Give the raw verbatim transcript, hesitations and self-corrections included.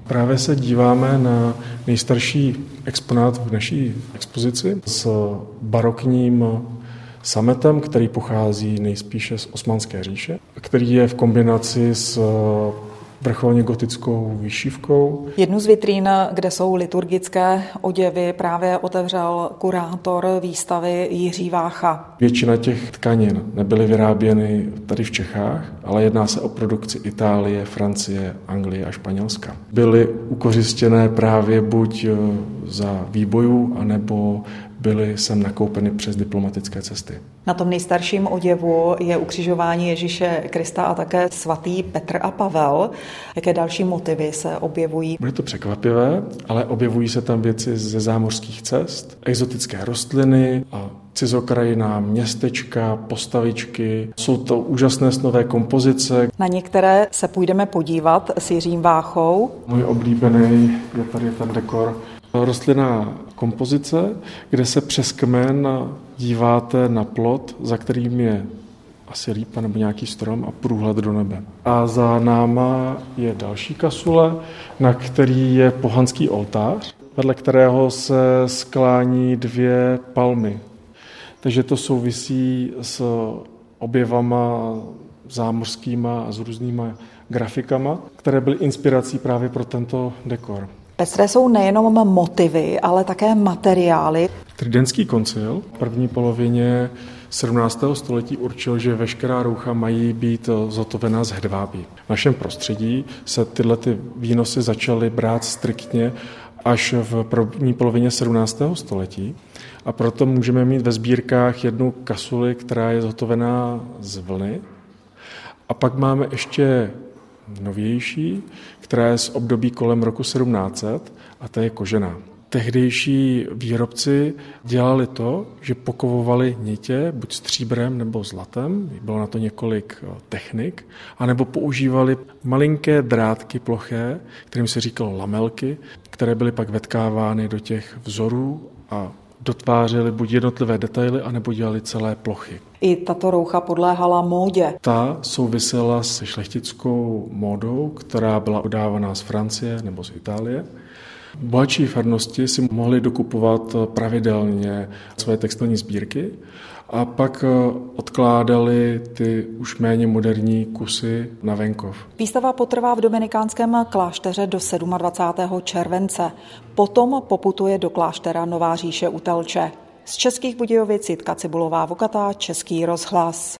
Právě se díváme na nejstarší exponát v naší expozici s barokním sametem, který pochází nejspíše z Osmanské říše, který je v kombinaci s vrcholně gotickou vyšívkou. Jednu z vitrín, kde jsou liturgické oděvy, právě otevřel kurátor výstavy Jiří Vácha. Většina těch tkanin nebyly vyráběny tady v Čechách, ale jedná se o produkci Itálie, Francie, Anglie a Španělska. Byly ukořistěné právě buď za výbojů, anebo byly sem nakoupeny přes diplomatické cesty. Na tom nejstarším oděvu je ukřižování Ježíše Krista a také svatý Petr a Pavel. Jaké další motivy se objevují? Bude to překvapivé, ale objevují se tam věci ze zámořských cest, exotické rostliny a cizokrajinná městečka, postavičky. Jsou to úžasné snové kompozice. Na některé se půjdeme podívat s Jiřím Váchou. Můj oblíbený je tady ten dekor. Rostlinná kompozice, kde se přes kmen díváte na plot, za kterým je asi lípa nebo nějaký strom a průhled do nebe. A za náma je další kasule, na který je pohanský oltář, vedle kterého se sklání dvě palmy. Takže to souvisí s objevama zámořskýma a s různýma grafikama, které byly inspirací právě pro tento dekor. Pestré jsou nejenom motivy, ale také materiály. Tridentský koncil v první polovině sedmnáctého století určil, že veškerá roucha mají být zhotovena z hedvábí. V našem prostředí se tyhle ty výnosy začaly brát striktně až v první polovině sedmnáctého století a proto můžeme mít ve sbírkách jednu kasuli, která je zhotovená z vlny. A pak máme ještě novější, která je z období kolem roku sedmnáct set a ta je kožená. Tehdejší výrobci dělali to, že pokovovali nitě buď stříbrem nebo zlatem, bylo na to několik technik, anebo používali malinké drátky ploché, kterým se říkalo lamelky, které byly pak vetkávány do těch vzorů a dotvářely buď jednotlivé detaily, anebo dělali celé plochy. I tato roucha podléhala módě. Ta souvisela se šlechtickou módou, která byla udávaná z Francie nebo z Itálie. Bohatší farnosti si mohli dokupovat pravidelně své textilní sbírky a pak odkládali ty už méně moderní kusy na venkov. Výstava potrvá v dominikánském klášteře do dvacátého sedmého července. Potom poputuje do kláštera Nová Říše u Telče. Z Českých Budějovic Jitka Cibulová-Vokatá, Český rozhlas.